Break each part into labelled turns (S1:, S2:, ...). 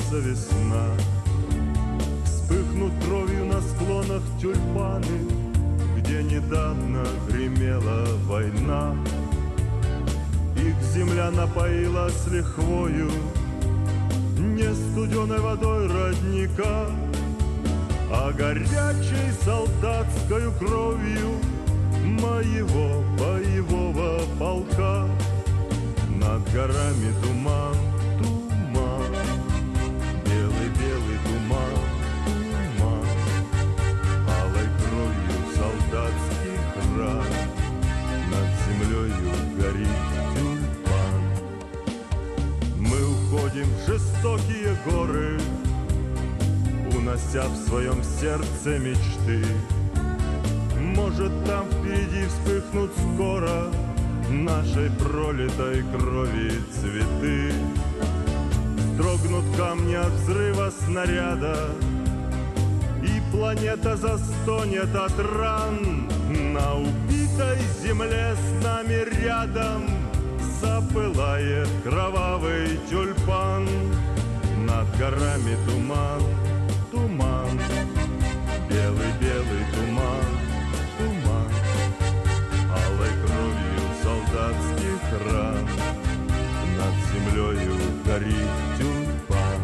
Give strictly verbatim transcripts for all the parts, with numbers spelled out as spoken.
S1: вернется весна. Вспыхнут кровью на склонах тюльпаны, где недавно гремела война. Их земля напоилась лихвою, не студеной водой родника, а горячей солдатскою кровью моего боевого полка. Над горами туман, туман, белый-белый туман, туман, алой кровью солдатских ран над землею горит тюльпан. Мы уходим в жестокие горы, унося в своем сердце мечты. Может, там впереди вспыхнут скоро нашей пролитой крови цветы. Дрогнут камни от взрыва снаряда, и планета застонет от ран. На убитой земле с нами рядом запылает кровавый тюльпан. Над горами туман, туман, белый-белый туман, туман, алой кровью солдатских ран над землею горит тюльпан.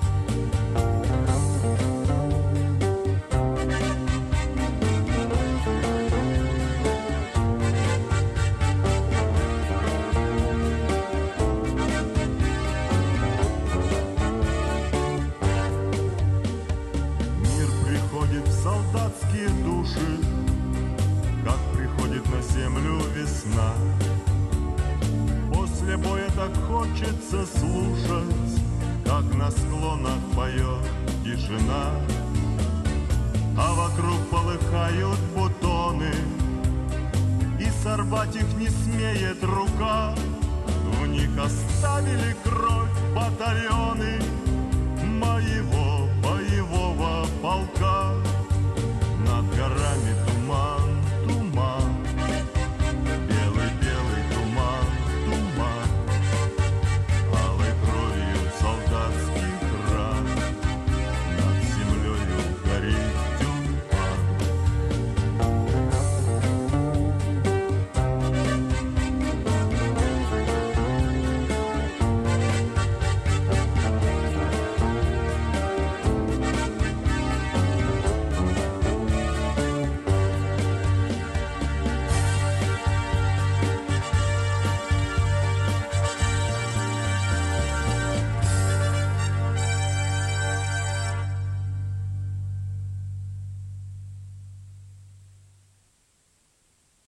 S1: Мир приходит в солдатские души, как приходит на землю весна. После боя так хочется слушать, как на склонах поет тишина, а вокруг полыхают бутоны, и сорвать их не смеет рука. В них оставили кровь батальоны моего боевого